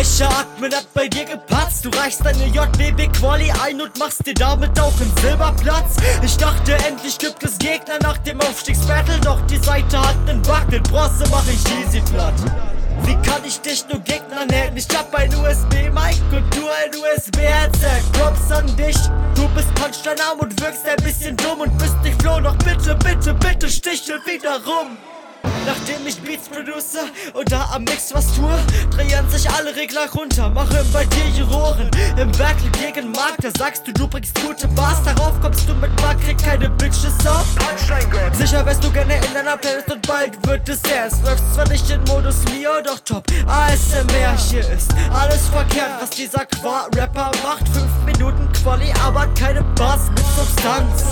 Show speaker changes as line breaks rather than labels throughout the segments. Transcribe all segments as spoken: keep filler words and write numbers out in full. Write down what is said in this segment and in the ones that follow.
Welcher Admin hat bei dir gepatzt? Du reichst deine J W B-Quali ein und machst dir damit auch einen Silberplatz. Ich dachte, endlich gibt es Gegner nach dem Aufstiegsbattle, doch die Seite hat nen Bug, den Bronze mach ich easy platt. Wie kann ich dich nur Gegnern hätten? Ich hab ein U S B-Mic und du ein U S B-Headset. Props an dich, du bist punchline-arm und wirkst ein bisschen dumm und bist nicht Flo, noch bitte, bitte, bitte stichel wieder rum. Nachdem ich Beats produce und da am Mix was tue, drehen sich alle Regler runter, machen bei dir Juroren. Im Battle gegen Mark, da sagst du, du bringst gute Bars, darauf kommst du mit Mark, krieg keine Bitches auf. Sicher wärst du gerne in deiner Playlist und bald wird es ernst. Läufst zwar nicht in Modus Mio, doch top A S M R. Hier ist alles verkehrt, was dieser Qua-Rapper macht. Fünf Minuten Quali, aber keine Bars mit Substanz.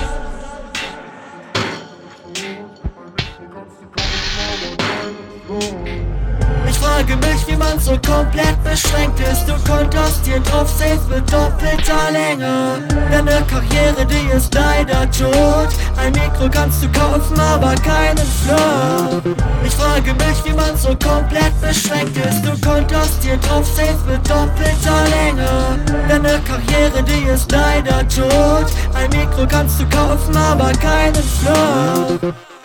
Ich frage mich, wie man so komplett beschränkt ist. Du konterst hier drauf safe mit doppelter Länge. Deine Karriere, die ist leider tot. Ein Mikro kannst du kaufen, aber keinen Flow. Ich frage mich, wie man so komplett beschränkt ist. Du konterst hier drauf safe mit doppelter Länge. Deine Karriere, die ist leider tot. Ein Mikro kannst du kaufen, aber keinen Flow.